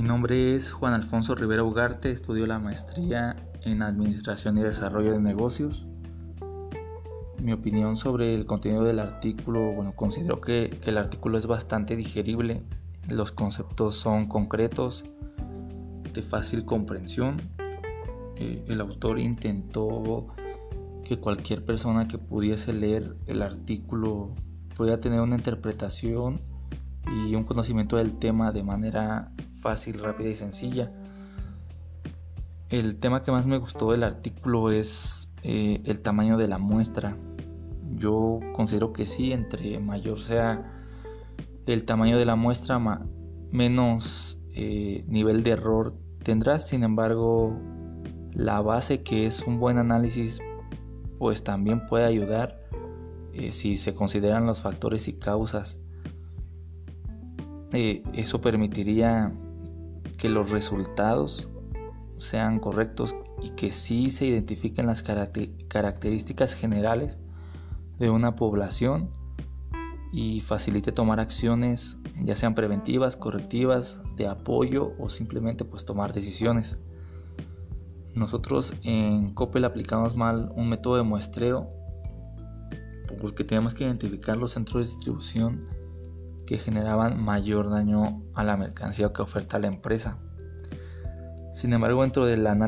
Mi nombre es Juan Alfonso Rivera Ugarte, estudio la maestría en Administración y Desarrollo de Negocios. Mi opinión sobre el contenido del artículo, considero que el artículo es bastante digerible, los conceptos son concretos, de fácil comprensión. El autor intentó que cualquier persona que pudiese leer el artículo pudiera tener una interpretación y un conocimiento del tema de manera fácil, rápida y sencilla. El tema que más me gustó del artículo es el tamaño de la muestra. Yo considero que sí, entre mayor sea el tamaño de la muestra, menos nivel de error tendrá. Sin embargo, la base, que es un buen análisis, pues también puede ayudar si se consideran los factores y causas. Eso permitiría que los resultados sean correctos y que sí se identifiquen las características generales de una población y facilite tomar acciones, ya sean preventivas, correctivas, de apoyo o simplemente tomar decisiones. Nosotros en Coppel aplicamos mal un método de muestreo porque tenemos que identificar los centros de distribución que generaban mayor daño a la mercancía que oferta la empresa. Sin embargo, dentro de la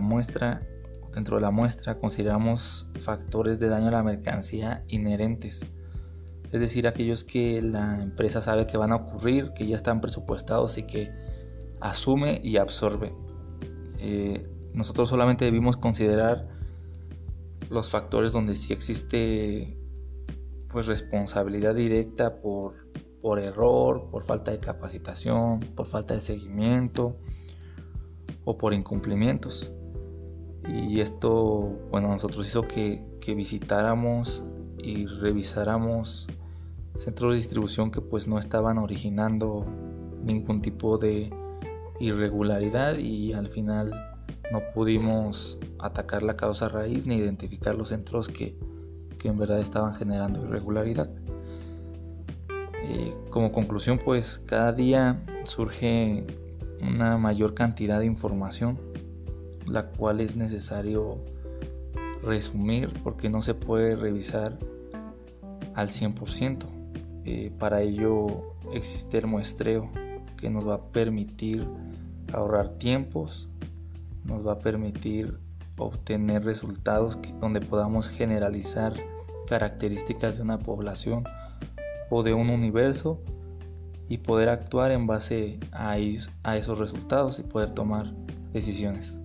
muestra consideramos factores de daño a la mercancía inherentes, es decir, aquellos que la empresa sabe que van a ocurrir, que ya están presupuestados y que asume y absorbe. Nosotros solamente debimos considerar los factores donde sí existe responsabilidad directa por error, por falta de capacitación, por falta de seguimiento o por incumplimientos. Y esto, nosotros hizo que visitáramos y revisáramos centros de distribución que no estaban originando ningún tipo de irregularidad, y al final no pudimos atacar la causa raíz ni identificar los centros que en verdad estaban generando irregularidad. Como conclusión, cada día surge una mayor cantidad de información, la cual es necesario resumir porque no se puede revisar al 100%. Para ello existe el muestreo, que nos va a permitir ahorrar tiempos, nos va a permitir obtener resultados donde podamos generalizar características de una población o de un universo y poder actuar en base a esos resultados y poder tomar decisiones.